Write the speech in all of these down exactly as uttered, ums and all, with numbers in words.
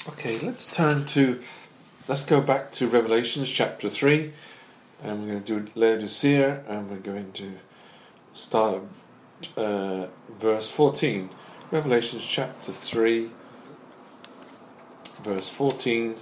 Okay, let's turn to, let's go back to Revelations chapter three, and we're going to do Laodicea, and we're going to start at uh, verse fourteen. Revelations chapter three, verse fourteen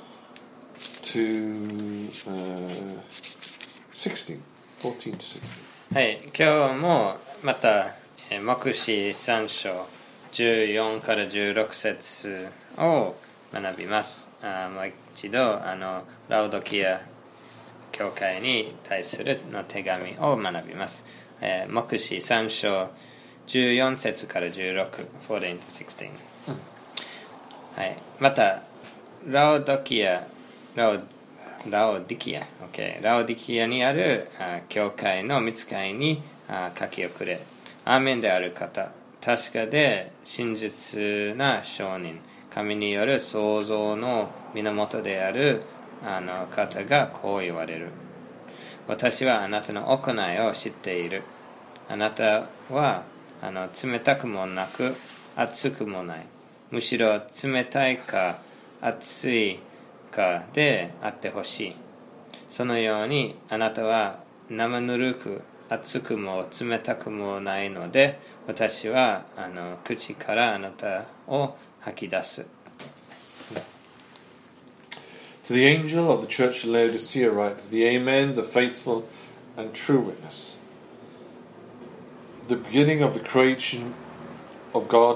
to uh, sixteen. fourteen to sixteen. はい、今日もまた黙示さん章じゅうよんからじゅうろく節を学びます。あもう一度あのラウドキア教会に対するの手紙を学びます。えー、黙示さん章じゅうよん節からじゅうろく、じゅうよん to じゅうろく、はい、またラウドキアラウラオディキア、okay、ラオディキアにあるあ教会の御使いにあ書き送れ。アーメンである方、確かで真実な証人、神による創造の源であるあの方がこう言われる。私はあなたの行いを知っている。あなたはあの冷たくもなく熱くもない。むしろ冷たいか熱いかであってほしい。そのようにあなたは生ぬるく熱くも冷たくもないので、私はあの口からあなたを吐き出す。 To the angel of the church of Laodicea write, the Amen, the faithful and true witness, the beginning of the creation of God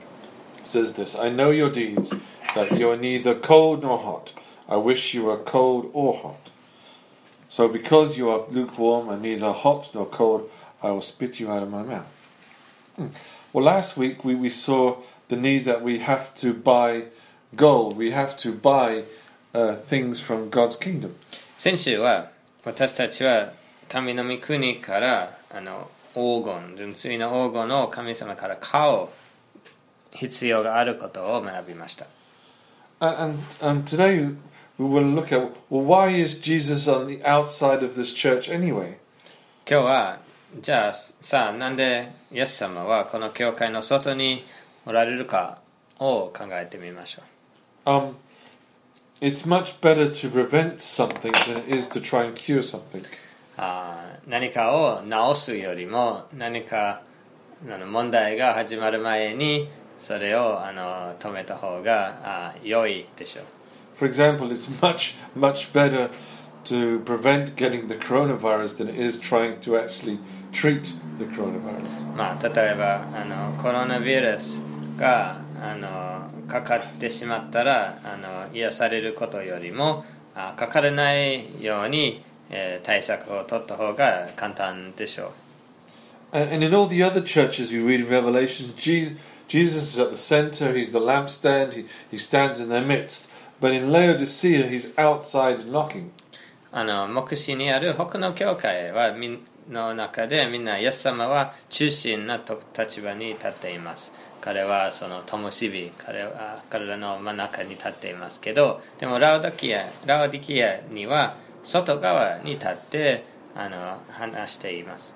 says this, I know your deeds, that you are neither cold nor hot. I wish you were cold or hot. So because you are lukewarm and neither hot nor cold, I will spit you out of my mouth. Hmm. Well, last week we, we saw the need that we have to buy gold. We have to buy uh, things from God's kingdom. 先週は私たちは神の御国からあの黄金、純粋な黄金を神様から買う必要があることを学びました。 And, and today we will look at, well, why is Jesus on the outside of this church anyway? 今日はじゃあさあなんでイエス様はこの教会の外におられるかを考えてみましょう。 Um, it's much better to prevent something than it is to try and cure something. あ何かを直すよりも何かあの問題が始まる前にそれをあの止めた方があ良いでしょう。 For example, it's much, much better to prevent getting the coronavirus than it is trying to actually treat the coronavirus. まあ、例えばあのコロナウイルスがあのかかってしまったらあの癒されることよりもあかからないように、えー、対策を取った方が簡単でしょう。 And, and in all the other churches we read in Revelation, Jesus, Jesus is at the center, he's the lampstand, he, he stands in their midst. But in Laodicea, he's outside knocking. あの黙示にある他の教会はみの中でみんなイエス様は中心な立場に立っています。彼はその灯火、彼は彼らの真ん中に立っていますけど、でもラオディキア、ラオディキアには外側に立ってあの話しています。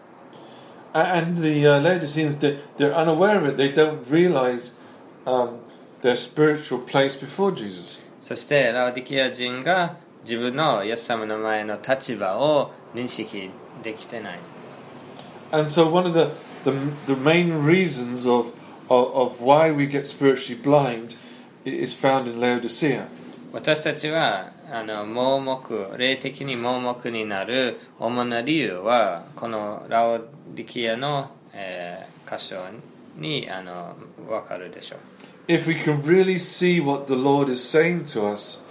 And the uh, Laodiceans, they're, they're unaware of it. They don't realize um, their spiritual place before Jesus. そしてラオディキア人が自分のイエス様の前の立場を認識できてない。 And so one of the, the, the main reasons of, of, of why we get spiritually blind is found in Laodicea. 私たちはあの盲目、霊的に盲目になる主な理由はこのラオディキアの、えー、箇所にあの分かるでしょう。 If we can really see what the Lord is saying to us,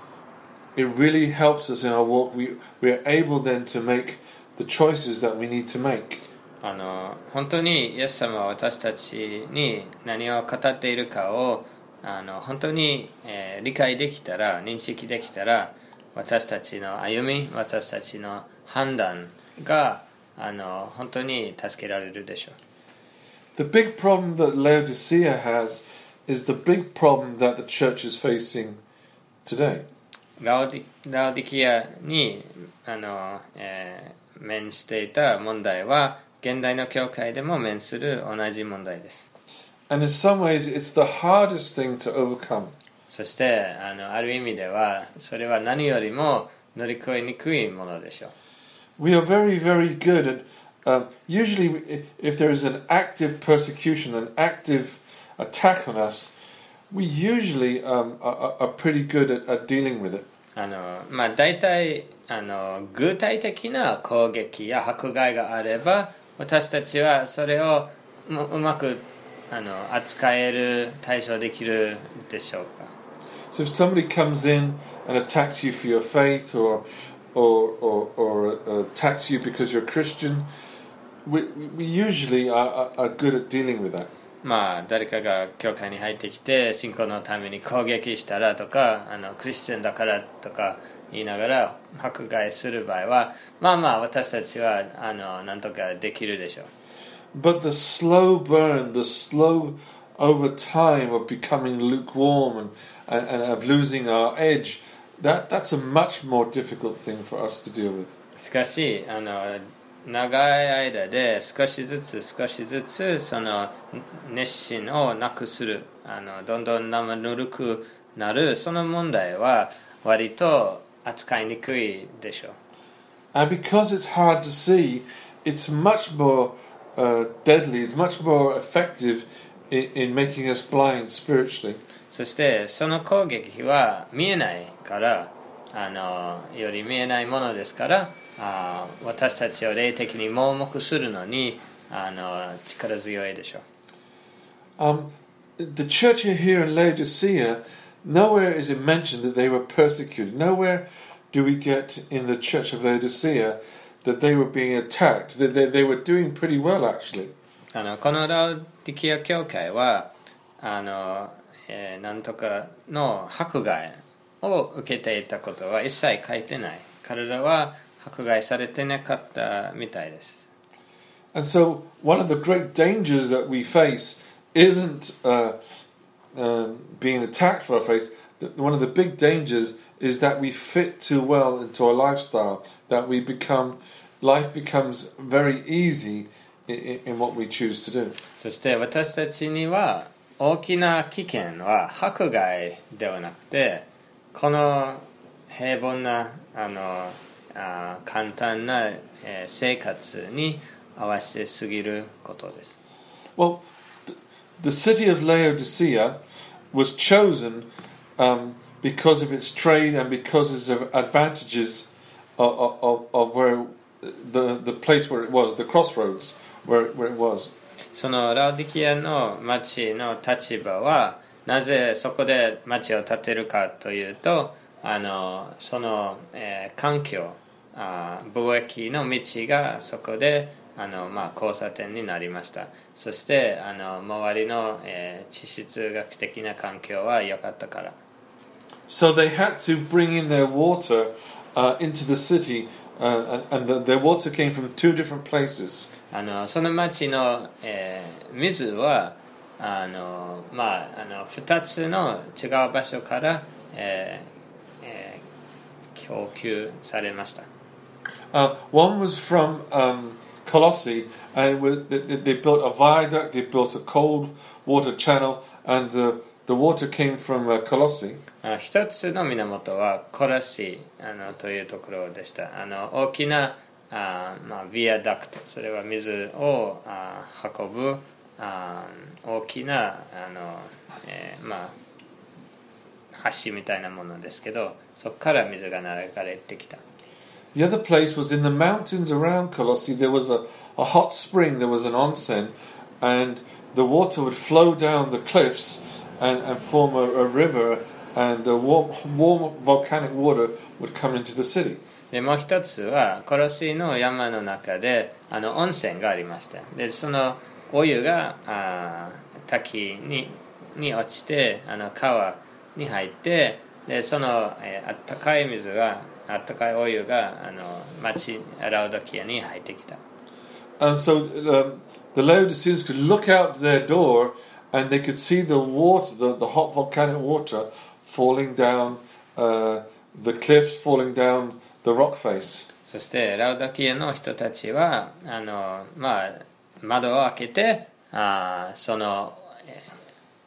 it really helps us in our walk. We, we are able then to make the choices that we need to make. あの本当にイエス様は私たちに何を語っているかをあの本当に、えー、理解できたら、認識できたら、私たちの歩み、私たちの判断があの本当に助けられるでしょう。 The big problem that Laodicea has is the big problem that the church is facing today. ラオディ、ラオディキアにあの、えー、面していた問題は現代の教会でも面する同じ問題です。 And in some ways it's the hardest thing to overcome. そしてあのある意味ではそれは何よりも乗り越えにくいものでしょう。 We are very, very good at, um, usually if there is an active persecution, an active attack on us, we usually um, are, are pretty good at, at dealing with it. あのまあ大体あの具体的な攻撃や迫害があれば私たちはそれをうまくあの扱える対処できるでしょうか。 So if somebody comes in and attacks you for your faith or or, or, or uh, attacks you because you're a Christian, we, we usually are, are good at dealing with that. まあ誰かが教会に入ってきて信仰のために攻撃したらとかあのクリスチャンだからとか言いながら迫害する場合はまあまあ私たちはあのなんとかできるでしょう。 But the slow burn, the slow over time of becoming lukewarm and, and, and of losing our edge, that, that's a much more difficult thing for us to deal with. しかしあの長い間で少しずつ少しずつその熱心をなくするあのどんどん生ぬるくなるその問題は割と扱いにくいでしょう。 And because it's hard to see, it's much more uh, deadly, it's much more effective in, in making us blind spiritually. そしてその攻撃は見えないからあのより見えないものですからあ私たちを霊的に盲目するのにあの力強いでしょう。 Um, the church here in Laodicea, nowhere is it mentioned that they were persecuted. Nowhere do we get in the church of Laodicea that they were being attacked. They, they, they were doing pretty well, actually. あのこのラウディキア教会はあの、えー、なんとかの迫害を受けていたことは一切書いてない。彼らは迫害されてなかったみたいです。 And so one of the great dangers that we face isn't uh, um, being attacked for our faith. One of the big dangers is that we fit too well into our lifestyle, that we become, life becomes very easy in, in what we choose to do. そして私たちには大きな危険は迫害ではなくてこの平凡なあのあ簡単な、えー、生活に合わせすぎることです。 Well, the city of Laodicea was chosen um, because of its trade and because of its advantages of, of, of where the, the place where it was, the crossroads where, where it was. そのラウディキアの町の立場はなぜそこで町を建てるかというとあのその、えー、環境あ貿易の道がそこであの、まあ、交差点になりました。そしてあの周りの、えー、地質学的な環境は良かったから。 So they had to bring in their water uh, into the city uh, and, and the, their water came from two different places. あのその町の、えー、水はあの、まあ、あのふたつの違う場所から、えーえー、供給されました。 Uh, one was from um, Colossae, and it was, they, they built a viaduct, they built a cold water channel, and the, the water came from uh, Colossae. 一つの源はコロシあのというところでした。あの大きなあ、まあ、ビアダクト、それは水をあ運ぶあ大きなあの、えーまあ、橋みたいなものですけど、そこから水が流れてきた。 The other place was in the mountains around Colossae. There was a, a hot spring, there was an onsen, and the water would flow down the cliffs and, and form a, a river, and the warm, warm volcanic water would come into the city. でもう一つはコロシの山の中であの温泉がありました。でそのお湯があ滝にに落ちてあの川に入ってでその、えー、あったかい水があったかいお湯があの町ラウドキアに入ってきた。 And so um, the Laodiceans could look out their door and they could see the water, the, the hot volcanic water falling down uh, the cliffs, falling down the rock face. そしてラウドキアの人たちはあの、まあ、窓を開けてあその、えー、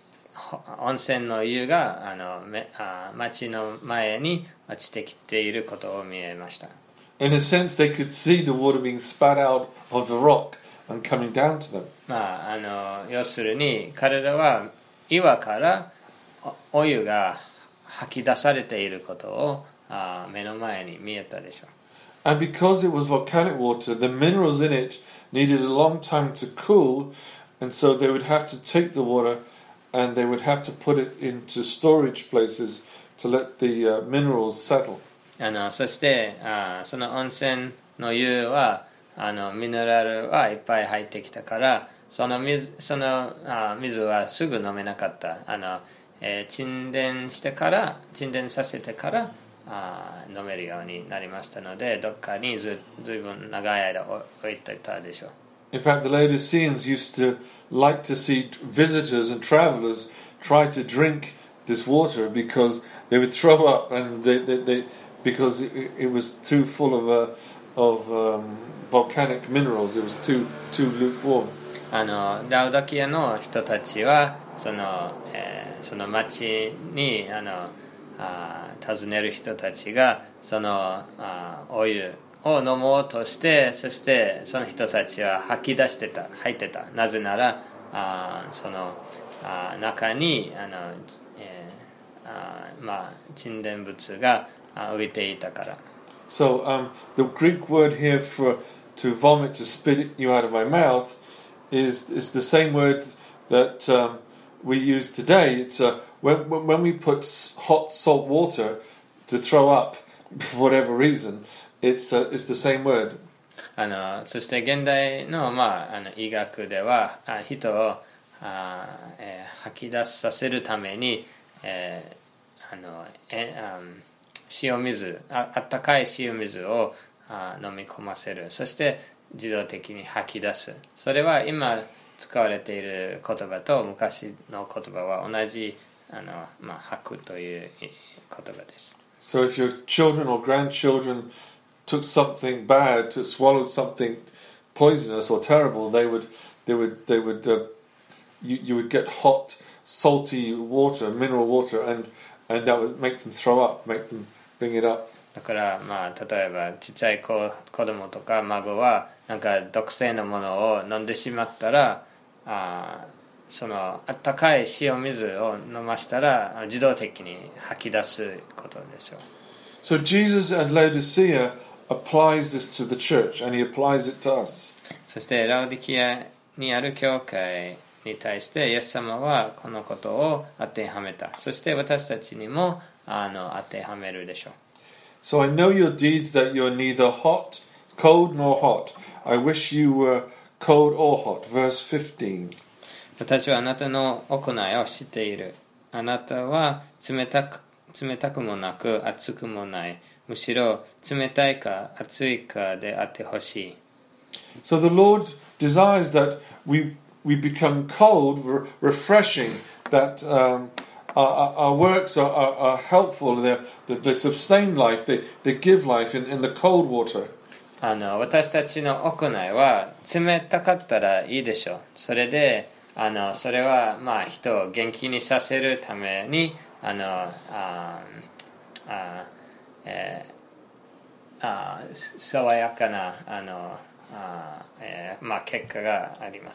温泉の湯があのめあ町の前に落ちてきていることを見えました。 In a sense, they could see the water being spat out of the rock and coming down to them. まあ、あの要するに彼らは岩からお湯が吐き出されていることをあ目の前に見えたでしょう。 And because it was volcanic water, the minerals in it needed a long time to cool, and so they would have to take the water and they would have to put it into storage places to let the uh, minerals settle. あのそしてあその温泉の湯はあのミネラルはいっぱい入ってきたからその水、そのあ水はすぐ飲めなかった。あの、えー、沈殿してから沈殿させてからあ飲めるようになりましたのでどっかにずずいぶん長い間置いてたでしょう。 In fact, the Laodiceans used to like to see visitors and travelers try to drink this water because they would throw up and they, they, they because it, it was too full of uh, of um, volcanic minerals. It was too too lukewarm. あのラウダキアの人たちはその、えー、その町にあのあ訪ねる人たちがそのあお湯を飲もうとしてそしてその人たちは吐き出してた吐いてた。なぜならあそのあ中にあの、えーあまあ、沈殿物が浮いていたから。 So um, the Greek word here for to vomit, to spit you out of my mouth, is is the same word that um, we use today. It's uh, when when we put hot salt water to throw up for whatever reason. It's uh, it's the same word. あのそして現代のまああの医学ではあ人をあ、えー、吐き出させるために、えー、あのえあ塩水 あ, あったかい塩水をあ飲み込ませる。そして自動的に吐き出す。それは今使われている言葉と昔の言葉は同じあの、まあ、吐くという言葉です。 So if your children or grandchildren took something bad, to swallowed something poisonous or terrible, they would they would they would uh, you you would get hot salty water, mineral water, and and that would make them throw up, make them bring it up. だからまあ例えばちっちゃい子子供とか孫はなんか毒性のものを飲んでしまったらあそのあったかい塩水を飲ましたら自動的に吐き出すことでしょう。 So Jesus at Laodicea applies this to the church and he applies it to us. そしてラウディキアにある教会に対してイエス様はこのことを当てはめた。そして私たちにもあの当てはめるでしょう。 So I know your deeds, that you're neither hot, cold nor hot. I wish you were cold or hot. Verse fifteen. 私はあなたの行いを知っている。あなたは冷たく、冷たくもなく熱くもない。むしろ冷たいか熱いかであってほしい。 So the Lord desires that we we become cold, re- refreshing, that um, our, our works are, are, are helpful, they they sustain life, they, they give life in, in the cold water. あの私たちの行いは冷たかったらいいでしょう。それであのそれはまあ人を元気にさせるためにあのああ、えー、あ爽やかなあのあ、えー、まあ結果があります。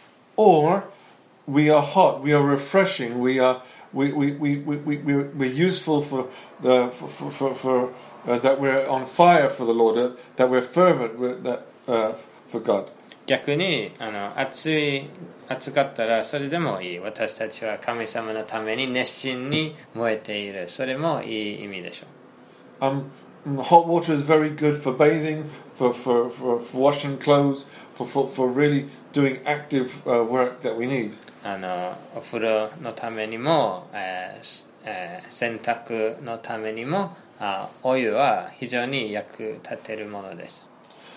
Or we are hot, we are refreshing, we are we we we we we we're, we're useful for the for for, for, for uh, that we're on fire for the Lord, uh, that we're fervent with, that uh, for God. 逆にあの暑い暑かったらそれでもいい。私たちは神様のために熱心に燃えている。それもいい意味でしょう。 Um, hot water is very good for bathing, for for for, for washing clothes, for, for for really doing active uh, work that we need. あのお風呂のためにも、えーえー、洗濯のためにもあお湯は非常に役立てるものです。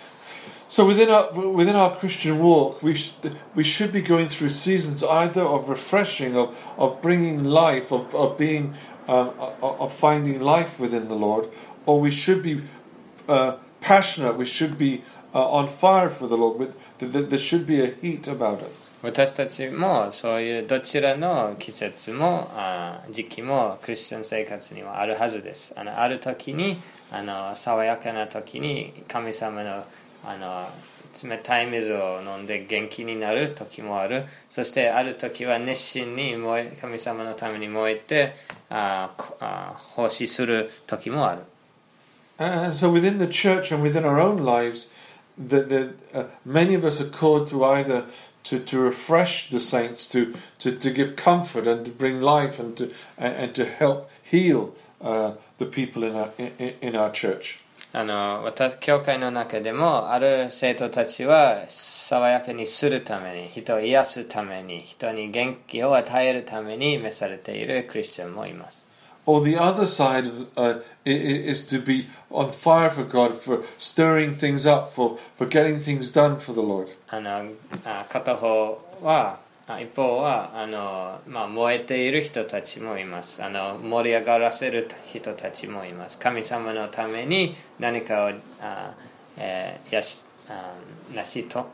So within our within our Christian walk, we sh- we should be going through seasons either of refreshing, of of bringing life, of of being um, of finding life within the Lord, or we should be uh, passionate. We should be uh, on fire for the Lord. With, there, there should be a heat about us. 私たちもそういうどちらの季節もあ時期もクリスチャン生活にはあるはずです。あのある時にあの爽やかな時に神様のあの冷たい水を飲んで元気になる時もある。そしてある時は熱心に燃え神様のために燃えてああ奉仕する時もある。 And so within the church and within our own lives, the, the, uh, many of us are called to either to, to refresh the saints, to, to, to give comfort and to bring life and to, and, and to help heal uh, the people in our, in, in our church. あの私教会の中でもある生徒たちは爽やかにするために人を癒すために人に元気を与えるために召されているクリスチャンもいます。 Or the other side of, uh, is to be on fire for God, for stirring things up, for, for getting things done for the Lord. あのあ片方は一方はあの、まあ、燃えている人たちもいます。あの盛り上がらせる人たちもいます。神様のために何かをあ、えー、やしあなしと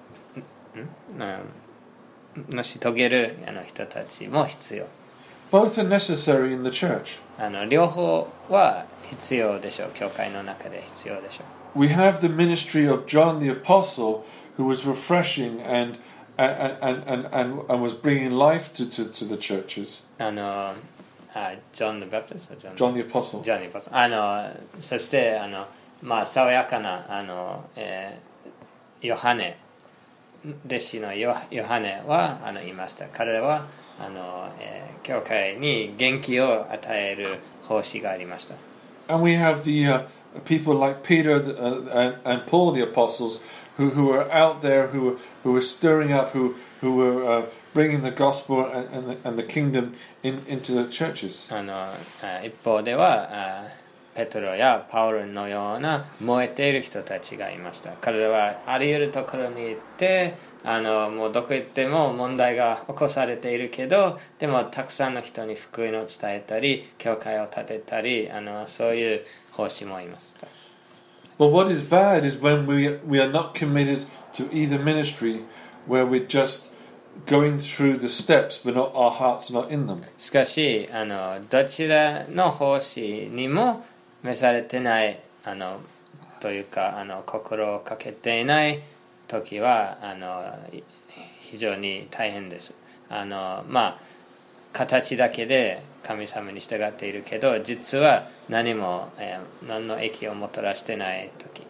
ん成し遂げるあの人たちも必要。 Both are necessary in the church. あの両方は必要でしょう。教会の中で必要でしょう。 We have the ministry of John the Apostle, who was refreshing and and and and, and, and was bringing life to, to, to the churches. あのあジョン・バプティスト John the Apostle. ジョン・アポストル。あのそしてあのまあ爽やかなあの、えー、ヨハネ弟子のヨヨハネはあのいました。彼はあの、えー、教会に元気を与える奉仕がありました。 And we have the uh, people like Peter uh, and, and Paul the apostles who, who were out there, who were, who were stirring up, who, who were uh, bringing the gospel and, and, the, and the kingdom in, into the churches. あの一方ではペトロやパウロのような燃えている人たちがいました。彼らはあらゆるところに行ってあのもうどこ行っても問題が起こされているけどでもたくさんの人に福音を伝えたり教会を建てたりあのそういう奉仕もいます。 But what is bad is when we, we are not committed to either ministry, where we're just going through the steps but not, our heart's not in them. しかしあのどちらの奉仕にも召されてないあのというかあの心をかけていない時はあの非常に大変です。あのまあ形だけで神様に従っているけど実は何も、えー、何の益をもたらしてない時。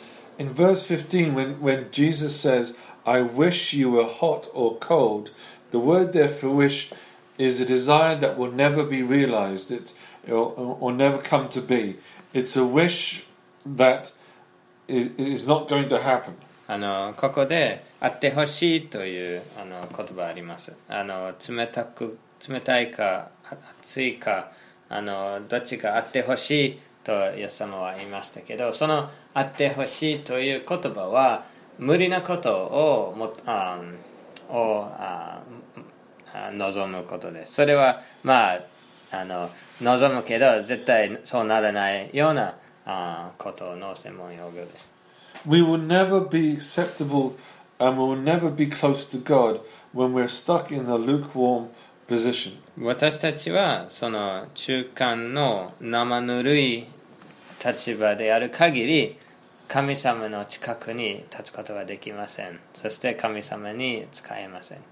In verse fifteen, when, when Jesus says, I wish you were hot or cold, the word there for wish is a desire that will never be realized, it's, or, or never come to be. It's a wish that is, is not going to happen. あのここであってほしいというあの言葉あります。あの冷たく冷たいか熱いかあのどっちかあってほしいとイエス様は言いましたけど、そのあってほしいという言葉は無理なことをもあをあ望むことです。それはまああの望むけど絶対そうならないようなあことの専門用語です。 We will never be acceptable and we will never be close to God when we're stuck in the lukewarm position. 私たちはその中間の生ぬるい立場である限り神様の近くに立つことができません。そして神様に使えません。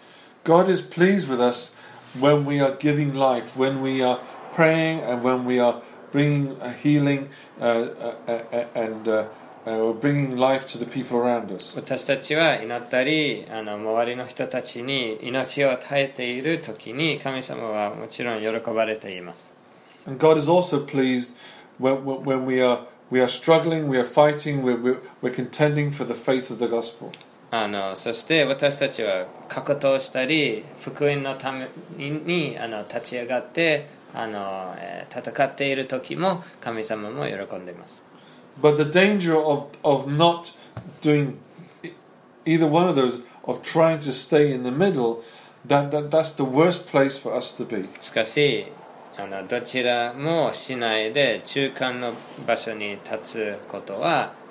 God is pleased with us when we are giving life, when we are praying and when we are bringing a healing uh, uh, uh, and uh, uh, bringing life to the people around us. 私たちは祈ったりあの周りの人たちに命を与えている時に神様はもちろん喜ばれています。 And God is also pleased when, when we are we are struggling, we are fighting, we're, we're, we're contending for the faith of the gospel. あのそして私たちは格闘したり福音のためにあの立ち上がってあの、えー、戦っている時も神様も喜んでいます。 But the danger of, of not doing either one of those, of trying to stay in the middle, that, that, that's the worst place for us to be. しかしあのどちらもしないで中間の場所に立つことは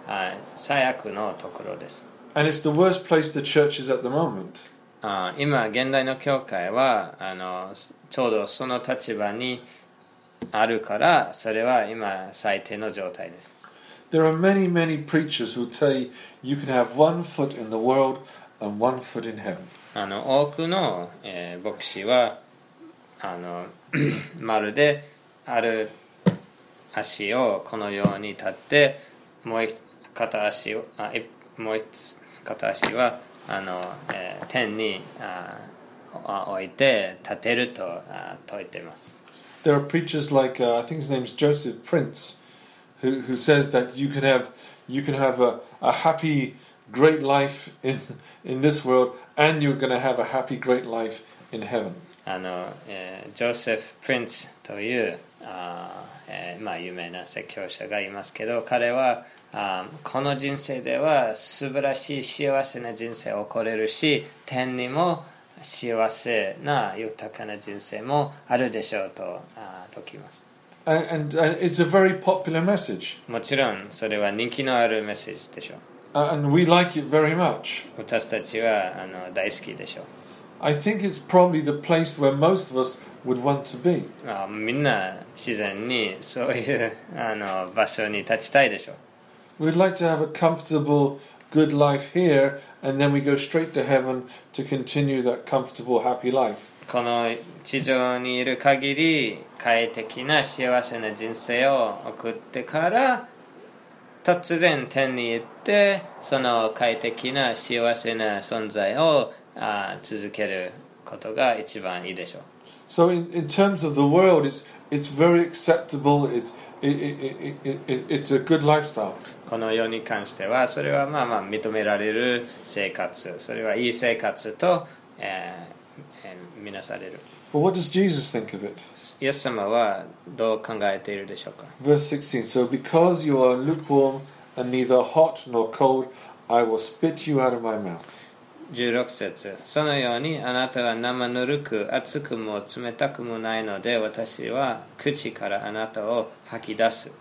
あ最悪のところです。 And it's the worst place the church is at the moment. あ今現代の教会はあのちょうどその立場にあるからそれは今最低の状態です。 There are many, many preachers who tell you you can have one foot in the world and one foot in heaven. あの多くの、えー、牧師はあのまるである足をこのように立ってもう一片足をあもう一片足はあの、えー、天にあ置いて立てるとあ説いています。 There are preachers like uh, I think his name is Joseph Prince, who who says that you can have you can have a, a happy, great life in in this world, and you're going to have a happy, great life in heaven. あの、えー、ジョセフ・プリンスというあ、えーまあ、有名な説教者がいますけど、彼はあこの人生では素晴らしい幸せな人生を送れるし、天にも幸せな豊かな人生もあるでしょうと説きます。 And, and, and it's a very popular message. もちろんそれは人気のあるメッセージでしょう。 Uh, and we like it very much. 私たちはあの大好きでしょう。 I think it's probably the place where most of us would want to be. あみんな自然にそういうあの場所に立ちたいでしょう。 We'd like to have a comfortable, good life here, and then we go straight to heaven to continue that comfortable, happy life. この地上にいる限り快適な幸せな人生を送ってから突然天に行ってその快適な幸せな存在をあ続けることが一番いいでしょう。 So in, in terms of the world, it's it's very acceptable. It's it, it, it, it, it's a good lifestyle. この世に関してはそれはまあまあ認められる生活、それはいい生活と、えーえー、見なされる。 But what does Jesus think of it? イエス様はどう考えているでしょうか。 Verse sixteen. So because you are lukewarm and neither hot nor cold, I will spit you out of my mouth. じゅうろく節そのようにあなたは生ぬるく熱くも冷たくもないので私は口からあなたを吐き出す。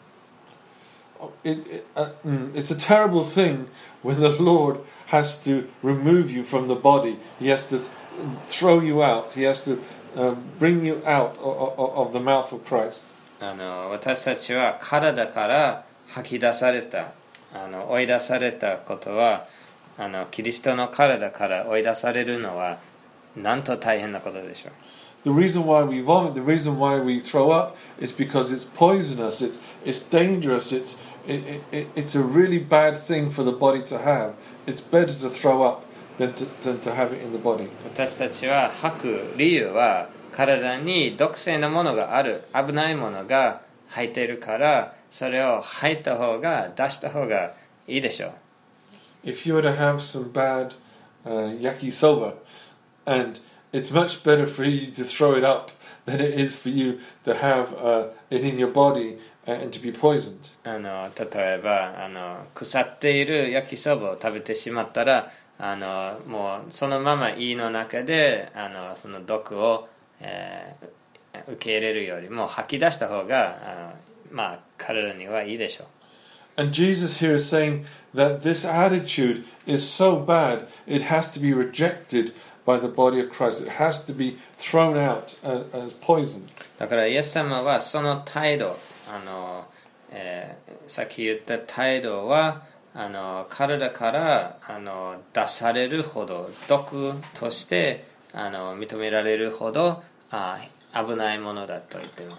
It, it, uh, mm, it's a terrible thing when the Lord has to remove you from the body. He has to th- throw you out. He has to uh, bring you out of, of, of the mouth of Christ. あの私たちは体から吐き出されたあの追い出されたことはあのキリストの体から追い出されるのはなんと大変なことでしょう。 The reason why we vomit, the reason why we throw up, is because it's poisonous. It's it's dangerous. It's it, it, it's a really bad thing for the body to have. It's better to throw up than to, than to have it in the body. 私たちは吐く理由は体に毒性のものがある、危ないものが入っているからそれを吐いた方が出した方がいいでしょう。 If you were to have some bad uh, yakisoba, and it's much better for you to throw it up than it is for you to have uh, it in your body and to be poisoned. あの例えばあの腐っている焼きそばを食べてしまったらあのもうそのまま胃の中であのその毒を、えー、受け入れるよりも吐き出した方があの、まあ、体にはいいでしょう。 And Jesus here is saying that this attitude is so bad, it has to be rejected by the body of Christ. It has to be thrown out as, as poison. だからイエス様はその態度あの、えー、さっき言った態度はあの体からあの出されるほど毒としてあの認められるほどあ危ないものだと言っています。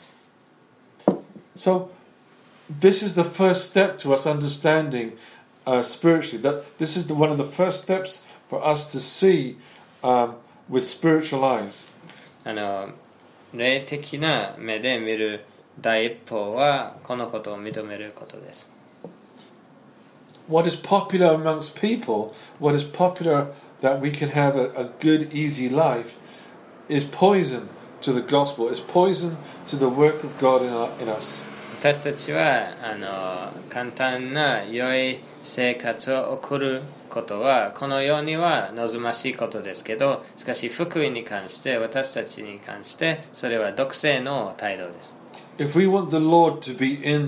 So this is the first step to us understanding uh, spiritually. That this is the, one of the first steps for us to see um, with spiritual eyes. あの霊的な目で見る第一歩はこのことを認めることです。 What is popular amongst people, what is popular that we can have a, a good, easy life, is poison to the gospel. It's poison to the work of God in, our, in us. 私たちはあの簡単な良い生活を送ることはこの世には望ましいことですけど、しかし福音に関して私たちに関してそれは毒性の態度です。 If we want the Lord to be in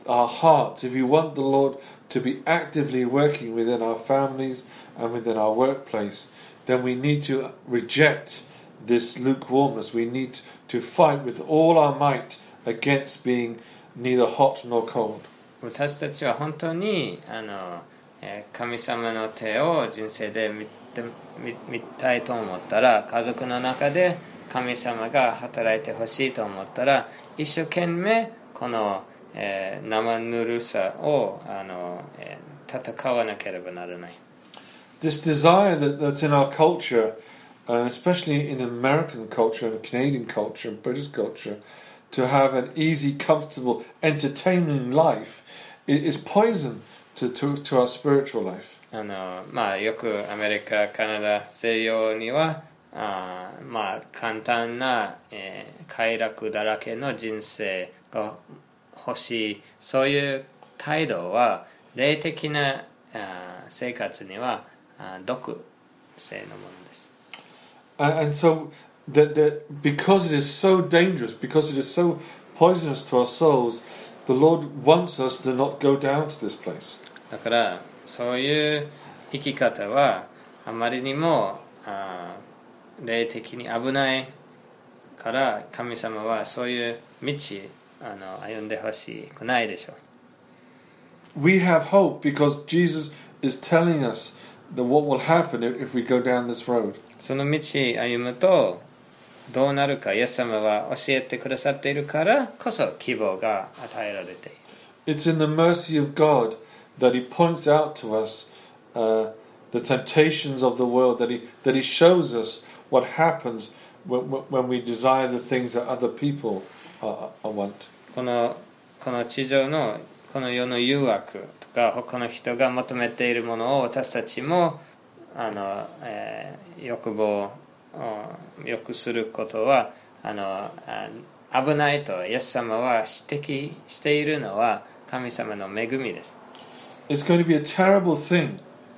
our hearts, if we want the Lord to be actively working within our families and within our workplace, then we need to reject this lukewarmness. We need to fight with all our might against being neither hot nor cold. 私たちは本当にあの、えー、神様の手を人生で見て見見たいと思ったら、家族の中で神様が働いてほしいと思ったら、一生懸命この、えー、生ぬるさをあの、えー、戦わなければならない。 This desire that, that's in our culture, uh, especially in American culture and Canadian culture and British culture, to have an easy, comfortable, entertaining life is poison to, to, to our spiritual life. あのまあ、よくアメリカ、カナダ、西洋にはあ、まあ、簡単な、えー、快楽だらけの人生が欲しい、そういう態度は霊的なあ生活にはあ毒性のものです。 And, and so, that, that because it is so dangerous, because it is so poisonous to our souls, the Lord wants us to not go down to this place. だからそういう生き方はあまりにもあ霊的に危ないから神様はそういう道あの歩んでほしくないでしょう。 We have hope because Jesus is telling us that what will happen if we go down this road. その道歩むとどうなるかイエス様は教えてくださっているからこそ希望が与えられている。 It's in the mercy of God that He points out to us uh, the temptations of the world, that He that He shows us what happens when, when we desire the things that other people uh, want. このこの地上のこの世の誘惑とか他の人が求めているものを私たちもあの、えー、欲望を良くすることはあの危ないとイエス様は指摘しているのは神様の恵みです。 It's going to be a terrible thing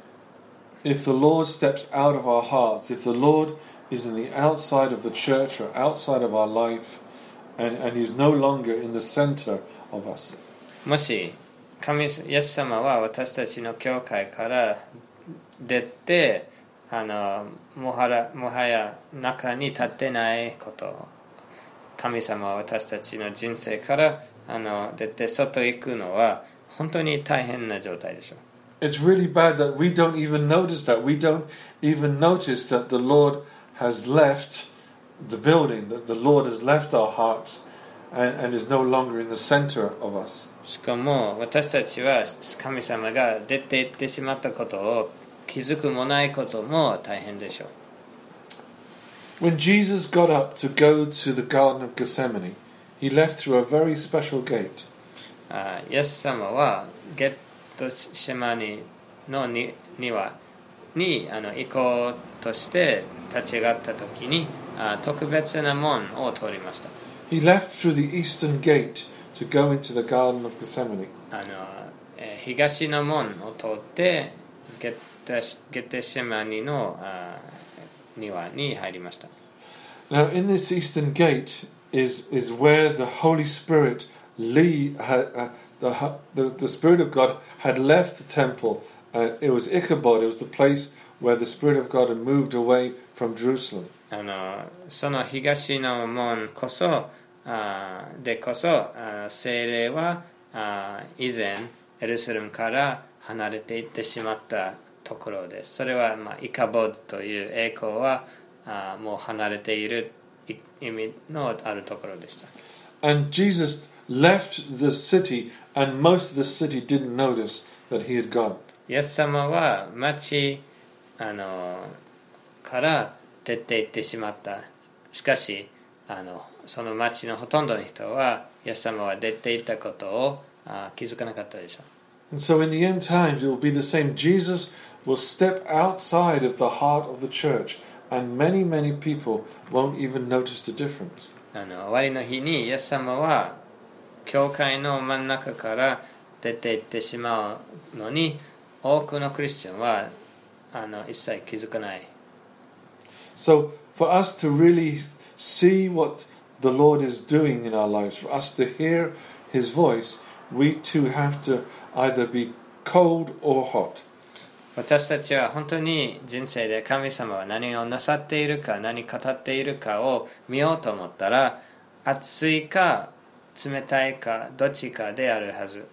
if the Lord steps out of our hearts, if the Lord is in the outside of the church or outside of our life and, and He's no longer in the center of us. もし神イエス様は私たちの教会から出てあのもはらもはや中に立ってないこと、神様は私たちの人生からあの出て外へ行くのは本当に大変な状態でしょう。 It's really bad that we don't even notice that. We don't even notice that the Lord has left the building, that the Lord has left our hearts and, and is no longer in the center of us. しかも私たちは神様が出て行ってしまったことを気づくもないことも大変でしょう。 When Jesus got up to go to the Garden of Gethsemane, He left through a very special gate. あイエス様はゲットシェマニの庭にあの行こうとして立ち上がった時にあ特別な門を通りました。 He left through the eastern gate to go into the Garden of Gethsemane. あの、えー、東の門を通ってゲッテゲッテシェマニのあ庭に入りました。 Now, in this eastern gate is is where the Holy Spirit, Lee, had, uh, the, the the Spirit of God had left the temple. Uh, it was Ichabod. It was the place where the Spirit of God had moved away from Jerusalem. あのその東の門こそあでこそあ聖霊はあ以前エルサレムから離れていってしまったところです。それは、まあ、イカボッドという栄光はあもう離れている意味のあるところでした。 And Jesus left the city, and most of the city didn't notice that he had gone. イエス様は町あのから出て行ってしまった。しかしあのその町のほとんどの人はイエス様は出て行ったことをあ気づかなかったでしょう。 And so in the end times it will be the same. Jesus will step outside of the heart of the church, and many, many people won't even notice the difference. あの終わりの日にイエス様は教会の真ん中から出て行ってしまうのに多くのクリスチャンはあの一切気づかない。 So for us to really see what the Lord is doing in our lives, for us to hear His voice, we too have to either be cold or hot. 私たちは本当に人生で神様は何をなさっているか、何語っているかを見ようと思ったら、熱いか冷たいかどっちかであるはず。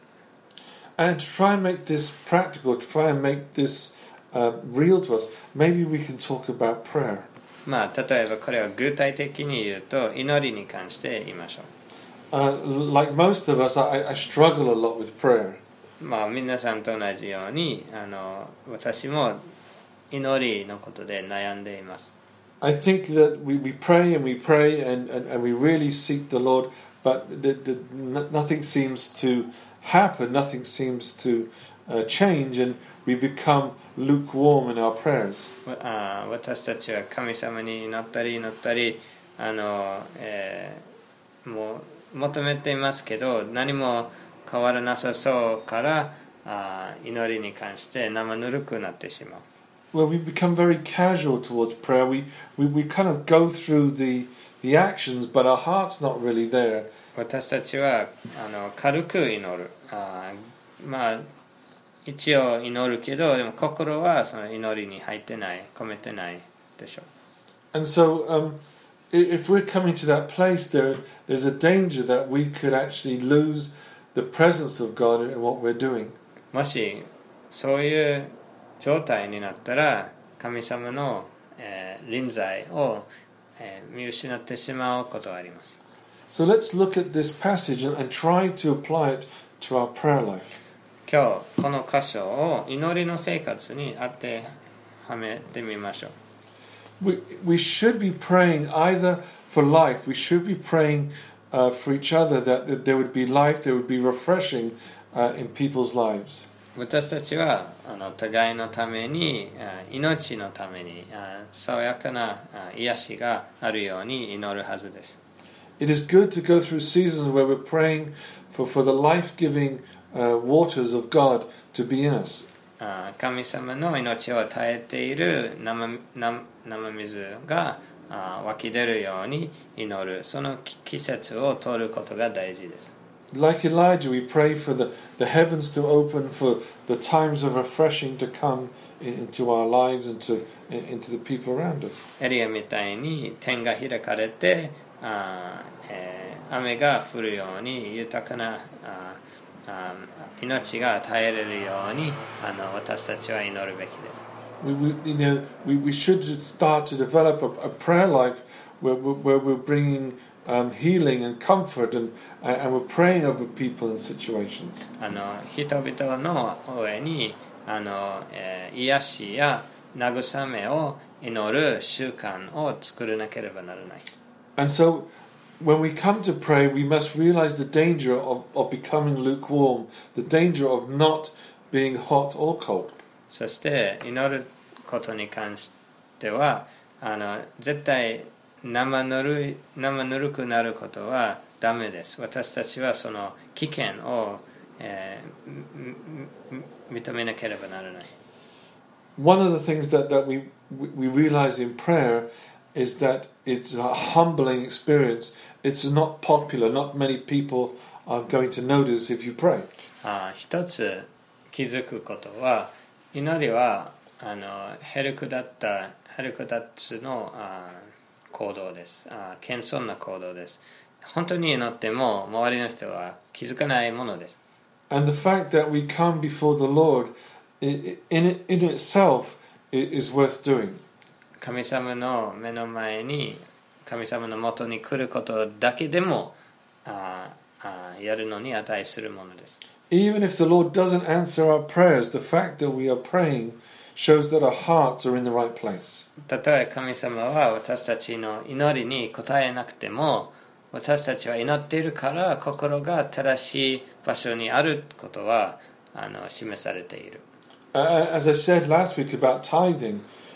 And to try and make this practical, to try and make this uh, real to us, maybe we can talk about prayer. まあ例えばこれを具体的に言うと祈りに関して言いましょう。 Uh, like most of us, I, I struggle a lot with prayer. まあ皆さんと同じようにあの私も祈りのことで悩んでいます。 I think that we, we pray and we pray and, and, and we really seek the Lord, but the, the, nothing seems to happen, nothing seems to uh, change, and we become lukewarm in our prayers. あ私たちは神様に祈ったり祈ったりあの、えー、もう求めていますけど何も変わらなさそうからあ祈りに関して生ぬるくなってしまう。 Well, we become very casual towards prayer. We, we, we kind of go through the, the actions, but our heart's not really there. 私たちはあの軽く祈る。あまあ一応祈るけどでも心はその祈りに入ってない込めてないでしょう。 And so um, if we're coming to that place, there there's a danger that we could actually lose the presence of God in what we're doing. もしそういう状態になったら神様の、えー、臨在を、えー、見失ってしまうことがあります。 So let's look at this passage and, and try to apply it to our prayer life. 今日この箇所を祈りの生活に当てはめてみましょう。 We, we should be praying either for life, we should be praying uh, for each other that, that there would be life, there would be refreshing uh, in people's lives. 私たちはあの互いのために命のために爽やかな癒しがあるように祈るはずです。 It is good to go through seasons where we're praying for, for the life-giving uh, waters of God to be in us. 神様の命を与えている 生, 生, 生水が湧き出るように祈る。その季節を通ることが大事です。 Like Elijah, we pray for the, the heavens to open, for the times of refreshing to come into our lives and to, into the people around us. エリアみたいに天が開かれてあ、えー、雨が降るように豊かなああ命が与えられるようにあの私たちは祈るべきです。 We, we, you know, we, we should start to develop a, a prayer life where, where we're bringing Um, healing and comfort and, and we're praying over people and situations. あの人々の上にあの、えー、癒しや慰めを祈る習慣を作らなければならない。 And so when we come to pray, we must realize the danger of, of becoming lukewarm, the danger of not being hot or cold. そして祈ることに関してはあの絶対生ぬるい、生ぬるくなることはダメです。私たちはその危険を、えー、認めなければならない。 One of the things that, that we, we realize in prayer is that it's a humbling experience. It's not popular. Not many people are going to notice if you pray. あ一つ気づくことは祈りはあのヘルクダッタヘルクダッツのあ行動です。あ謙遜な行動です。本当に祈っても周りの人は気づかないものです。 And the fact that we come before the Lord in, in, in itself is worth doing. 神様の目の前に神様のもとに来ることだけでもああやるのに値するものです。 Even if the Lord doesn't answer our prayers, the fact that we are praying shows that our hearts are in the right place. たとえ神様は私たちの祈りに応えなくても私たちは祈っているから心が正しい場所にあることはあの示されている。 Uh, as I said last week about tithing,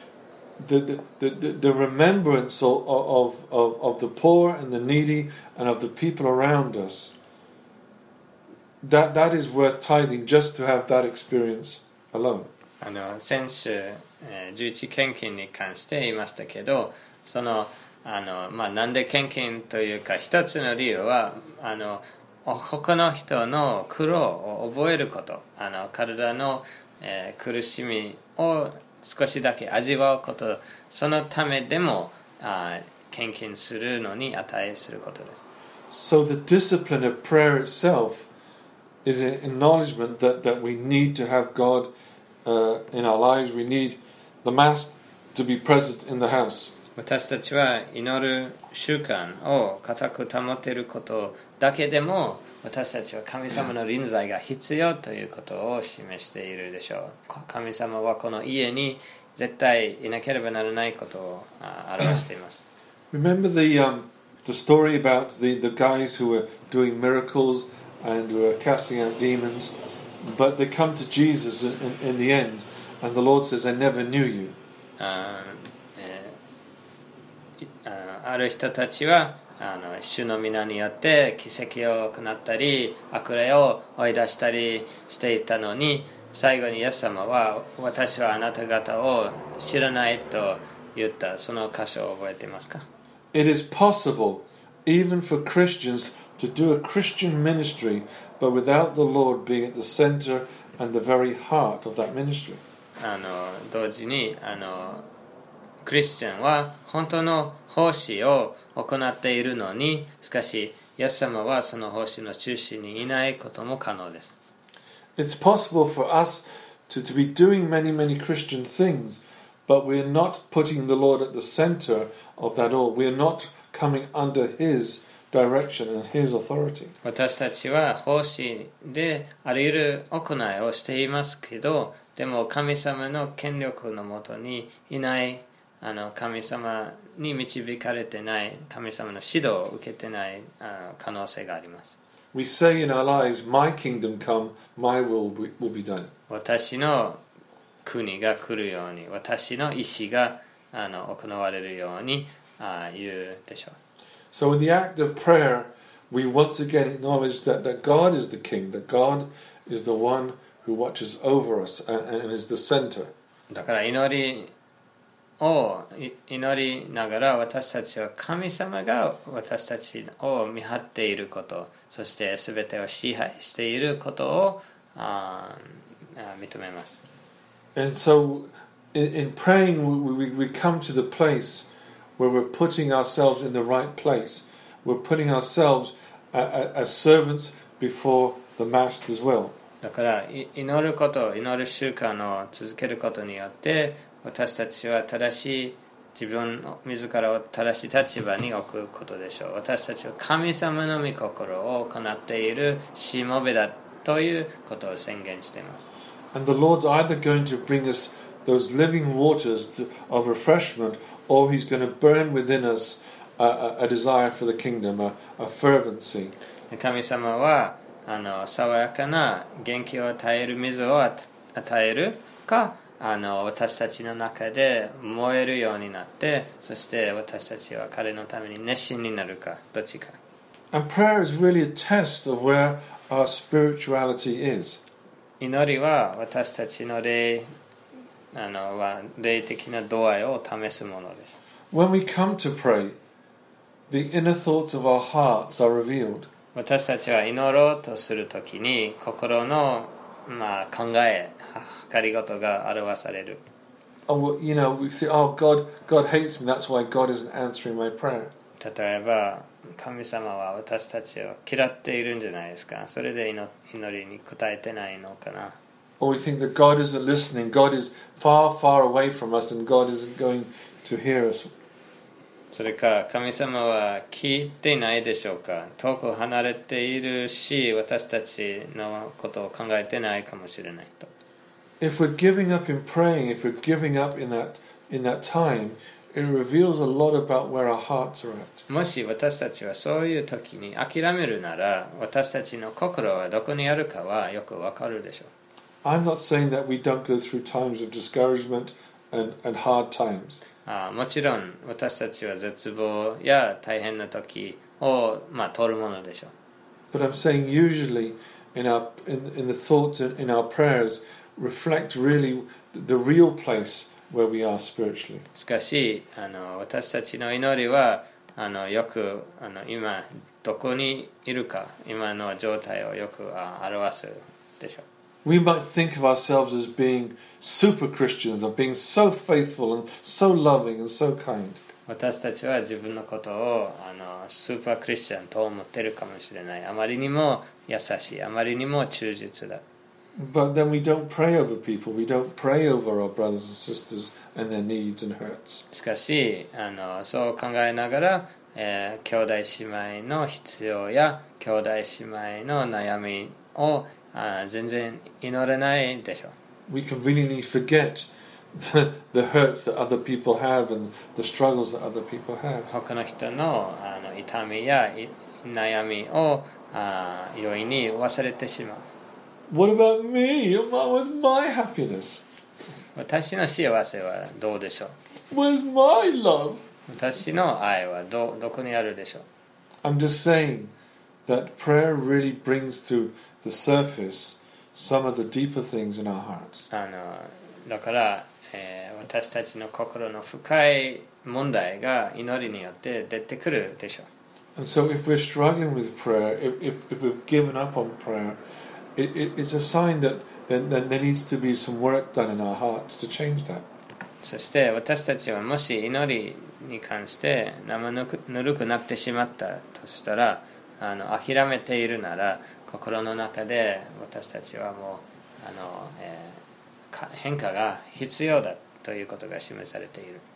the, the, the, the remembrance of, of, of, of the poor and the needy and of the people around us, that, that is worth tithing just to have that experience alone. あの先週、えー、じゅういち献金に関して言いましたけどそのあの、まあ、なんで献金というか一つの理由はあの他の人の苦労を覚えること、あの体の、えー、苦しみを少しだけ味わうこと、そのためでもあ献金するのに値することです。 So the discipline of prayer itself is an acknowledgement that, that we need to have God uh, in our lives. We need the Mass to be present in the house. 私たちは祈る習慣を固く保てることだけでも、私たちは神様の臨在が必要ということを示しているでしょう。神様はこの家に絶対いなければならないことを表しています。 Remember the um, the story about the, the guys who were doing miracles and were casting out demons, but they come to Jesus in, in, in the end, and the Lord says, I never knew you. あ, えー、あ, ある人たちはあの主の皆によって奇跡を行ったり悪霊を追い出したりしていたのに、最後にイエス様は私はあなた方を知らないと言った、その箇所を覚えていますか？ It is possible, even for Christians, to do a Christian ministry, but without the Lord being at the center and the very heart of that ministry. あの同時にあのクリスチャンは本当の奉仕を行っているのに、しかしイエス様はその奉仕の中心にいないことも可能です。 It's possible for us to, to be doing many, many Christian things, but we're not putting the Lord at the center of that all. We're not coming under His direction and His authority. 私たちは奉仕であらゆる行いをしていますけど、でも神様の権力のもとにいない、あの神様に導かれてない、神様の指導を受けてないあ可能性があります。 We say in our lives, my kingdom come, my will be, will be done. 私の国が来るように、私の意志があの行われるようにあ言うでしょう。 So in the act of prayer, we once again acknowledge that, that God is the king, that God is the one who watches over us and, and is the center. だから祈りを祈りながら、私たちは神様が私たちを見張っていること、そして全てを支配していることをあ認めます。 And so in, in praying, we, we, we come to the place where we're putting ourselves in the right place. We're putting ourselves as servants before the Master's will. だから祈ること、祈る習慣を続けることによって、私たちは正しい自分の自らを正しい立場に置くことでしょう。私たちは神様の御心を行っているしもべだということを宣言しています。 And the Lord's either going to bring us those living waters to, of refreshment, or He's going to burn within us a, a, a desire for the kingdom, a, a fervency. 神様はあの爽やかな元気を与える水を与えるか、あの私たちの中で燃えるようになって、そして私たちは彼のために熱心になるか、どっちか。 And prayer is really a test of where our spirituality is. 祈りは私たちの霊あのは霊的な度合いを試すものです。 When we come to pray, the inner thoughts of our hearts are revealed. 私たちは祈ろうとするときに心の、まあ、考え、計りごとが表される。 Oh, you know, we say, oh, God, God hates me. That's why God isn't answering my prayer. 例えば神様は私たちを嫌っているんじゃないですか。それで祈りに応えてないのかな。 Or we think that God isn't listening. God is far, far away from us, and God isn't going to hear us. それか神様は聞いていないでしょうか。遠く離れているし、私たちのことを考えてないかもしれないと。 If we're giving up in praying, if we're giving up in that in that time, it reveals a lot about where our hearts are at. もし私たちはそういう時に諦めるなら、私たちの心はどこにあるかはよくわかるでしょう。 I'm not saying that we don't go through times of discouragement and, and hard times. あもちろん私たちは絶望や大変な時を、まあ、通るものでしょう。 But I'm saying usually in our in, in the thoughts and in our prayers reflect really the real place where we are spiritually. しかしあの私たちの祈りはあのよくあの今どこにいるか今の状態をよく表すでしょう。 We might think of ourselves as being super Christians, of being so faithful and so loving and so kind. 私たちは自分のことをあのスーパークリスチャンと思ってるかもしれない。あまりにも優しい、あまりにも忠実だ。 But then we don't pray over people. We don't pray over our brothers and sisters and their needs and hurts. しかしあのそう考えながら、えー、兄弟姉妹の必要や兄弟姉妹の悩みをあ全然祈れないでしょう。 We conveniently forget the, the hurts that other people have and the struggles that other people have. 他の人の、あの痛みや悩みをあ容易に忘れてしまう。 What about me? What was my happiness? 私の幸せはどうでしょう。 Where's my love? 私の愛は ど, どこにあるでしょう。 I'm just saying that prayer really brings to the surface some of the deeper things in our hearts. あのだから、えー、私たちの心の深い問題が祈りによって出てくるでしょう。 And so if we're struggling with prayer, if, if, if we've given up on prayer, it, it, it's a sign that then, then there needs to be some work done in our hearts to change that. そして私たちはもし祈りに関して生ぬるくなってしまったとしたら、あの諦めているなら心の中で私たちはもうあの、えー、変化が必要だということが示されている。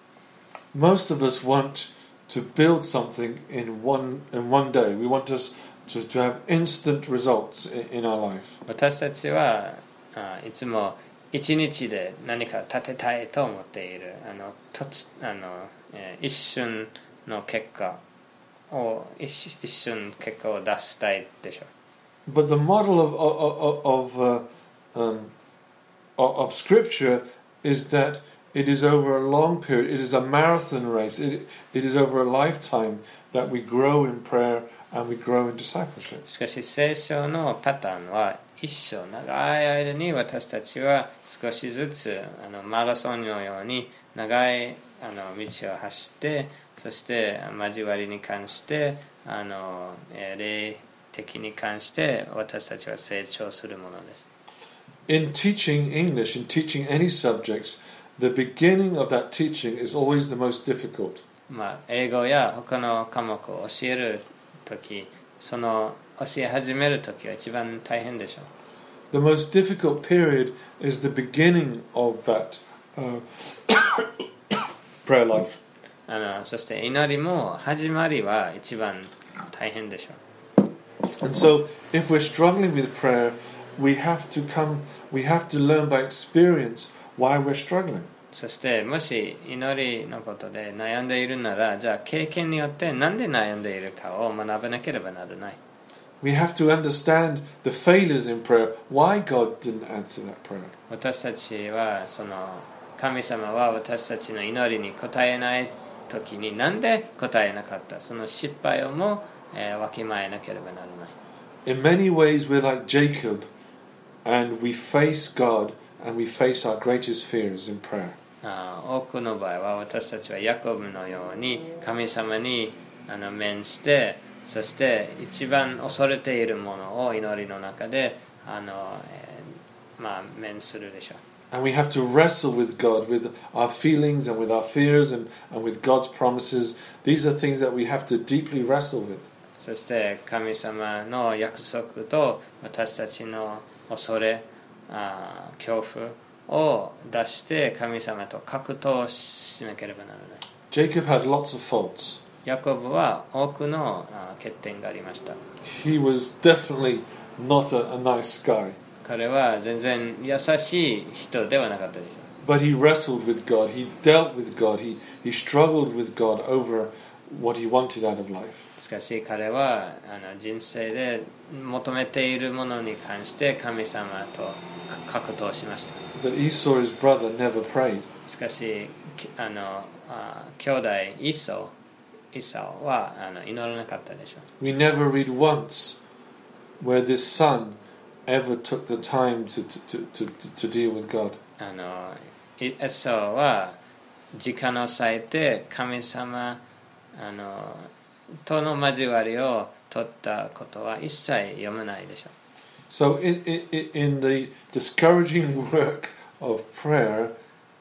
Most of us want to build something in one in one day. We want us to, to have instant results in, in our life. 私たちはあいつも一日で何か立てたいと思っている。あのとつあの、えー、一瞬の結果を 一, 一瞬結果を出したいでしょう。 But the model of of of, uh, um, of Scripture is that it is over a long period. It is a marathon race. It, it is over a lifetime that we grow in prayer and we grow in discipleship. しかし聖書のパターンは一生長い間に私たちは少しずつあのマラソンのように長いあの道を走って、そして交わりに関してあの霊的に関して私たちは成長するものです。 In teaching English, in teaching any subject, the beginning of that teaching is always the most difficult. まあ、英語や他の科目を教えるとき、その教え始めるときは一番大変でしょう。 The most difficult period is the beginning of that uh, prayer life. あのそして祈りも始まりは一番大変でしょう。 And so, if we're struggling with prayer, we have to come, we have to learn by experience why we're struggling. そしてもし祈りのことで悩んでいるなら、じゃあ経験によって何で悩んでいるかを学ばなければならない。 We have to understand the failures in prayer, why God didn't answer that prayer. 私たちはその神様は私たちの祈りに応えない時に何で答えなかった、その失敗をも、えー、わきまえなければならない。 In many ways, we're like Jacob, and we face God and we face our greatest fears in prayer. あ多くの場合は私たちはヤコブのように神様にあの面して、そして一番恐れているものを祈りの中であの、えーまあ、面するでしょう。 And we have to wrestle with God, with our feelings and with our fears and, and with God's promises. These are things that we have to deeply wrestle with. そして神様の約束と私たちの恐れ、あ恐怖を出して神様と格闘しなければならない。 Jacob had lots of faults. ヤコブは多くの欠点がありました。 He was definitely not a, a nice guy. 彼は全然優しい人ではなかったでしょう。 But he wrestled with God. He dealt with God. He, he struggled with God over what he wanted out of life. しかし彼はあの人生で求めているものに関して神様と格闘しました。 But Esau, his brother, never prayed. しかしあのあ兄弟イソイサはあの祈らなかったでしょう。 We never read once where this son ever took the time to, to, to, to, to deal with God. あのエサは時間を割いて神様あのとの交わりを取ったことは一切読めないでしょう。 So in, in, in the discouraging work of prayer,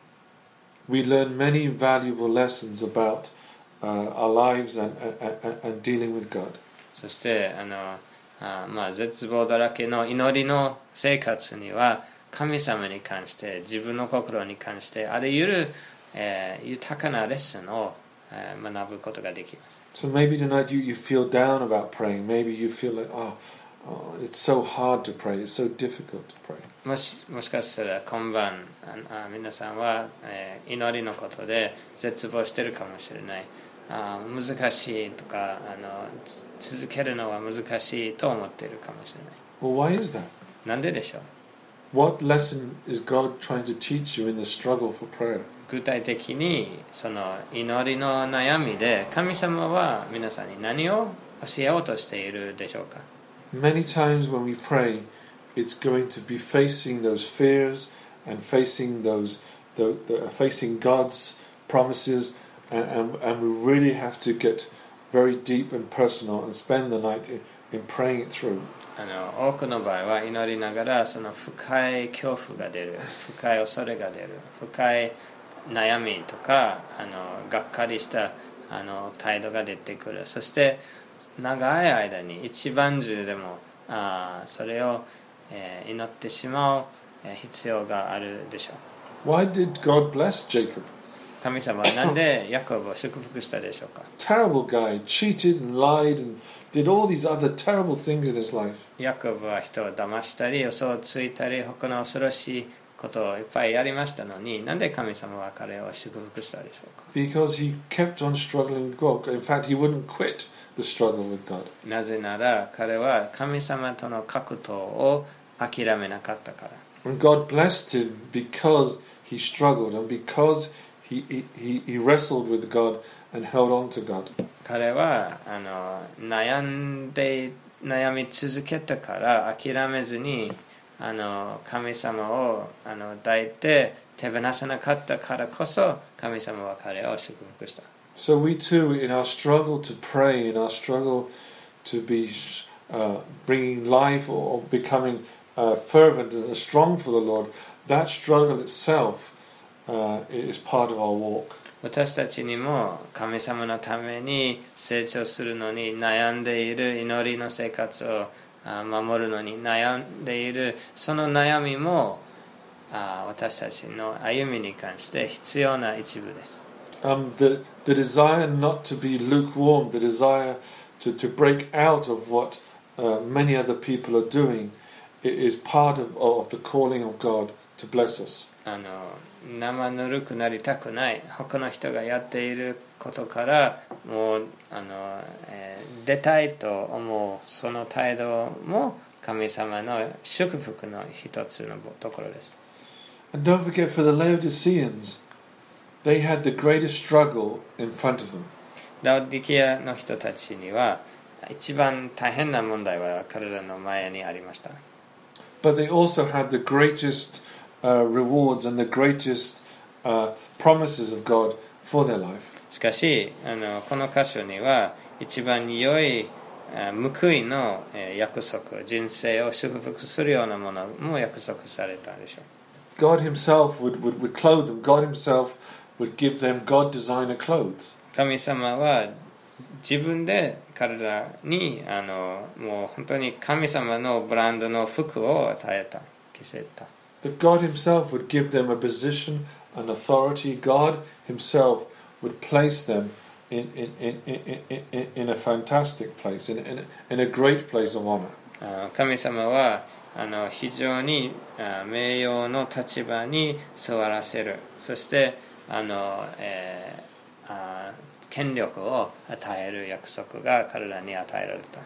we learn many valuable lessons about uh, our lives and, and, and dealing with God. そしてあのあまあ絶望だらけの祈りの生活には神様に関して自分の心に関してあらゆる、えー、豊かなレッスンを、えー、学ぶことができます。 So maybe tonight you, you feel down about praying. Maybe you feel like, oh, oh, it's so hard to pray. It's so difficult to pray. もし、もしかしたら今晩ああ皆さんは、えー、祈りのことで絶望しているかもしれない。あ難しいとかあの続けるのは難しいと思っているかもしれない。 Well, why is that? なんででしょう。 What lesson is God trying to teach you in the struggle for prayer? 具体的にその祈りの悩みで神様は皆さんに何を教えようとしているでしょうか。 Many times when we pray, it's going to be facing those fears and facing those, the, the, facing God's promises, and, and, and we really have to get very deep and personal and spend the night in, in praying it through. あの多くの場合は祈りながらその深い恐怖が出る、深い恐れが出る、深い悩みとかあのがっかりしたあの態度が出てくる。そして長い間に一晩中でもあそれを、えー、祈ってしまう必要があるでしょう。 Why did God bless Jacob? 神様はなんでヤコブを祝福したでしょうか。 Terrible guy, cheated and lied and did all these other terrible things in his life. ヤコブは人を騙したり嘘をついたり他の恐ろしいことをいっぱいやりましたのに、なんで神様は彼を祝福したでしょうか。 Because he kept on struggling with God. In fact, he wouldn't quit the struggle with God. なぜなら彼は神様との格闘を諦めなかったから。 And God blessed him because he struggled and because he, he, he wrestled with God and held on to God. 彼はあの悩んで悩み続けたから諦めずにあの神様をあの抱いて手放さなかったからこそ神様は彼を祝福した。 So we too, in our struggle to pray, in our struggle to be uh, bringing life or becoming uh, fervent and strong for the Lord, that struggle itself uh, is part of our walk. 私たちにも神様のために成長するのに悩んでいる祈りの生活を守るのに悩んでいるその悩みも私たちの歩みに関して必要な一部です。 Um, the, the desire not to be lukewarm, the desire to, to break out of what uh, many other people are doing, it is part of, of the calling of God to bless us. あの生ぬるくなりたくない他の人がやっていることからもうあの、えー、出たいと思うその態度も神様の祝福の一つのところです。 And don't forget, for the Laodiceans, they had the greatest struggle in front of them. ラオディキアの人たちには一番大変な問題は彼らの前にありました。 But they also had the greatest uh, rewards and the greatest uh, promises of God for their life. しかしあのこの箇所には一番良い報いの約束、人生を祝福するようなものも約束されたでしょう。 God himself would, would, would clothe them. God himself would give them God designer clothes. 神様は自分で彼らにあのもう本当に神様のブランドの服を与えた、着せた。 That God himself would give them a position and authority. God himself would place them in, in, in, in, in, in a fantastic place, in, in, in a great place of honor. 神様はあの非常に名誉の立場に座らせる。そしてあの、えー、あ権力を与える約束が彼らに与えられた。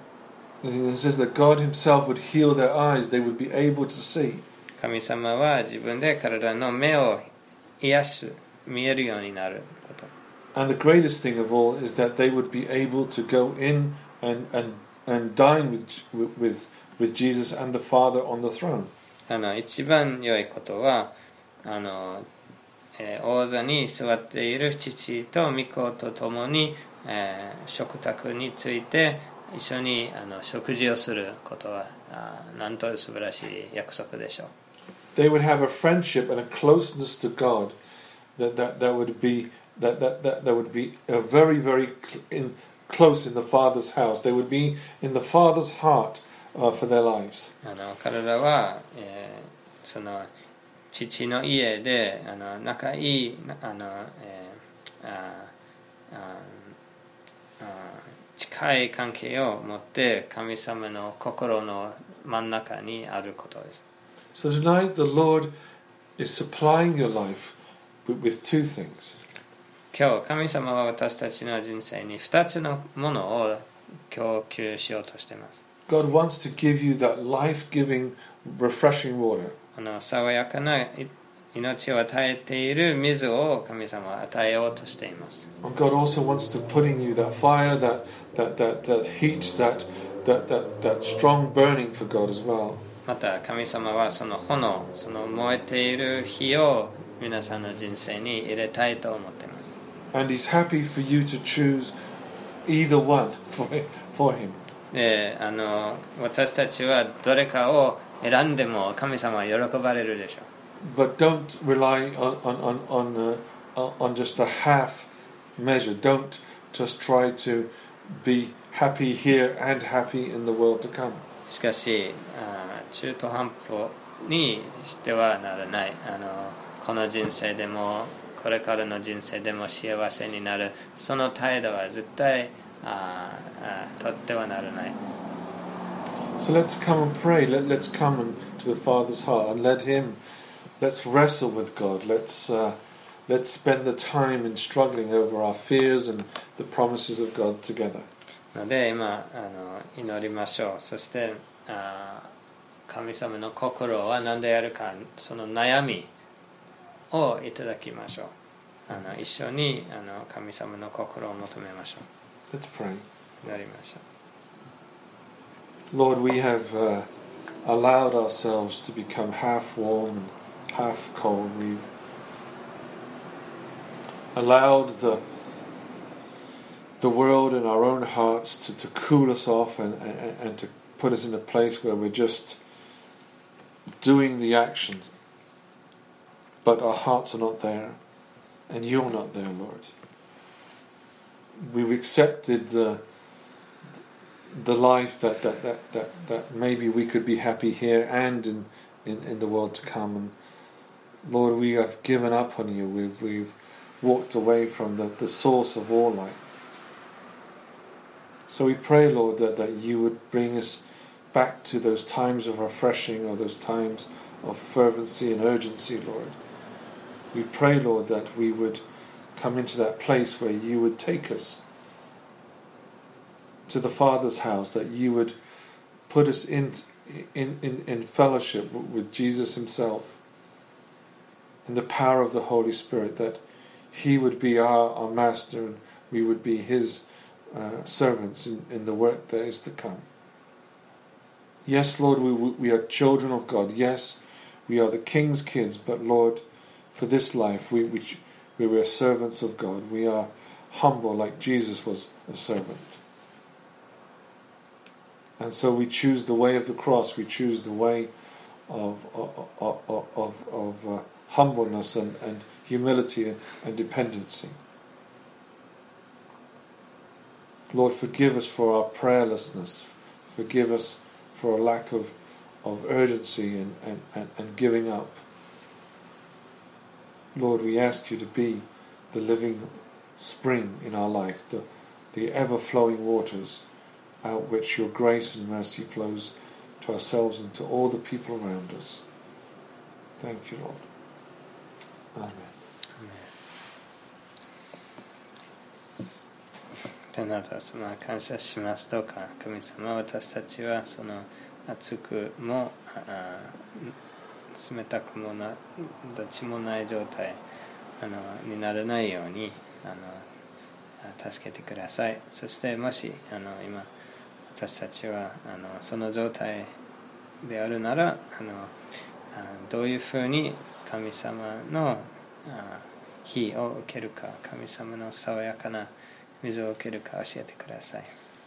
It says that God himself would heal their eyes. They would be able to see. 神様は自分で彼らの目を癒す、見えるようになること。 And the greatest thing of all is that they would be able to go in and, and, and dine with, with, with Jesus and the Father on the throne. あの一番良いことはあの、えー、王座に座っている父と御子と共に、えー、食卓について、 一緒にあの食事をすることはあなんと素晴らしい約束でしょう。 They would have a friendship and a closeness to God that, that, that would be that, that, that, that would be uh, very, very in, close in the Father's house. They would be in the Father's heart uh, for their lives. あの彼らは、えー、その父の家であの仲いいあの、えー、あああ近い関係を持って神様の心の真ん中にあることです。 So tonight the Lord is supplying your life with, with two things. 今日神様は私たちの人生に二つのものを供給しようとしています。 God wants to give you that life-giving, refreshing water. あの爽やかな命を与えている水を神様は与えようとしています。 And God also wants to put in you that fire, that that that that heat, that that that that strong burning for God as well. また神様はその炎、その燃えている火を皆さんの人生に入れたいと思っています。 And He's happy for you to choose either one for for Him. で、あの私たちはどれかを選んでも神様は喜ばれるでしょう。 But don't rely on on on uh, on just a half measure. Don't just try to be happy here and happy in the world to come. しかし、あ中途半端にしてはならない。あのこの人生でもこれからの人生でも幸せになる。その態度は絶対ああとってはならない。 So let's come and pray. Let let's come and, to the Father's heart and let Him. Let's wrestle with God. Let's uh, let's spend the time in struggling over our fears and the promises of God together. ので今あの祈りましょう。そしてあ神様の心は何であるか、その悩みをいただきましょう。あの一緒にあの神様の心を求めましょう。 Let's pray. 祈りましょう。 Lord, we have uh, allowed ourselves to become half warm and half cold. We've allowed the the world and our own hearts to, to cool us off and, and, and to put us in a place where we're just doing the action, but our hearts are not there, and you're not there, Lord. We've accepted the the life that, that, that, that, that maybe we could be happy here and in, in, in the world to come. And Lord, we have given up on you. We've we've walked away from the, the source of all life. So we pray, Lord, that, that you would bring us back to those times of refreshing or those times of fervency and urgency, Lord. We pray, Lord, that we would come into that place where you would take us to the Father's house, that you would put us in, in, in, in fellowship with Jesus himself, in the power of the Holy Spirit, that he would be our, our master and we would be his uh, servants in, in the work that is to come. Yes, Lord, we, we are children of God. Yes, we are the King's kids, but Lord, for this life, we, we, we are servants of God. We are humble like Jesus was a servant. And so we choose the way of the cross. We choose the way of of of, of, of uh, humbleness and, and humility and dependency. Lord, forgive us for our prayerlessness. Forgive us for a lack of, of urgency and, and, and, and giving up. Lord, we ask you to be the living spring in our life, the, the ever-flowing waters out which your grace and mercy flows to ourselves and to all the people around us. Thank you, Lord. Amen. 天のお父様、感謝します。どうか神様、私たちはその熱くも冷たくもなどっちもない状態あのにならないようにあの助けてください。そしてもしあの今私たちはあのその状態であるならあのどういうふうに神様の火を受けるか、神様の爽やかな水を受けるか教えてください。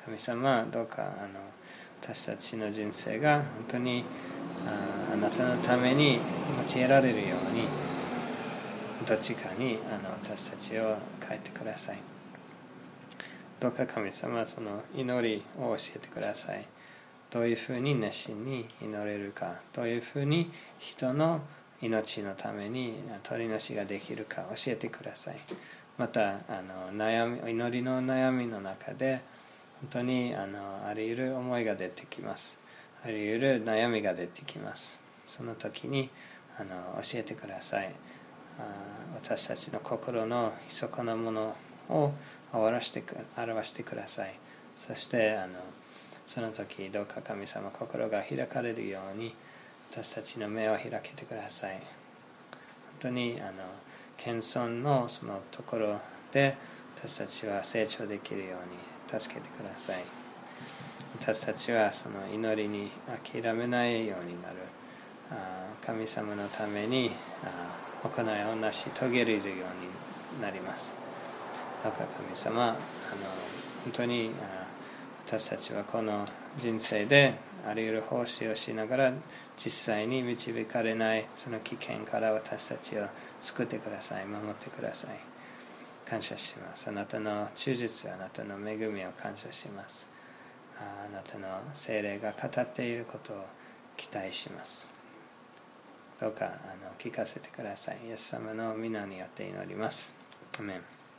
神様どうかあの私たちの人生が本当に あ, あなたのために用いられるようにどっちかにあの私たちを変えてください。どうか神様その祈りを教えてください。どういうふうに熱心に祈れるか、どういうふうに人の命のために取りなしができるか教えてください。またあの悩み祈りの悩みの中で本当に あ, のあり得る思いが出てきます。あり得る悩みが出てきます。その時にあの教えてください。あ私たちの心の密かなものを表してく、表してください。そしてあのその時どうか神様心が開かれるように私たちの目を開けてください。本当にあの謙遜のそのところで私たちは成長できるように助けてください。私たちはその祈りに諦めないようになる。神様のために行いを成し遂げれるようになります。どうか神様あの本当に私たちはこの人生であり得る奉仕をしながら実際に導かれないその危険から私たちを救ってください。守ってください。感謝します。あなたの忠実、あなたの恵みを感謝します。あなたの聖霊が語っていることを期待します。どうかあの聞かせてください。イエス様の皆によって祈ります。アメン。うん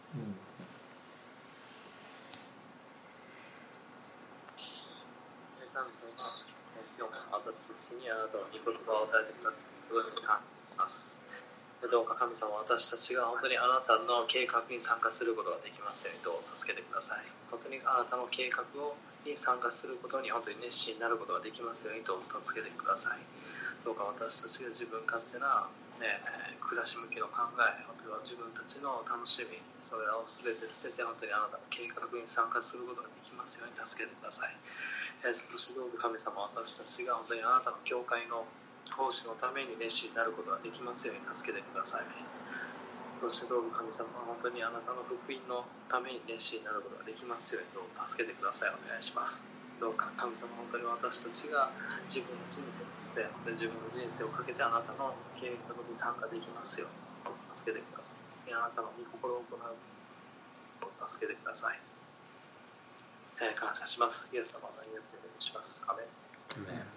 今日も私にあなたの御言葉を与えてくださることに感謝します。どうか神様、私たちが本当にあなたの計画に参加することができますようにどうぞ助けてください。本当にあなたの計画をに参加することに本当に熱心になることができますようにどうぞ助けてください。どうか私たちが自分勝手な、ね、暮らし向きの考え、本当に自分たちの楽しみ、それを全て捨てて本当にあなたの計画に参加することができますように助けてください。そしてどうぞ神様、私たちが本当にあなたの教会の奉仕のために熱心になることができますように助けてください。そしてどうぞ神様、本当にあなたの福音のために熱心になることができますようにどうぞ助けてください。お願いします。どうか神様、本当に私たちが自分の人生を捨て、本当に自分の人生をかけてあなたの計画に参加できますようにどうぞ助けてください。あなたの御心を行うどうぞ助けてください。えー、感謝します。イエス様の名によってお願いします。アメン。 アメン。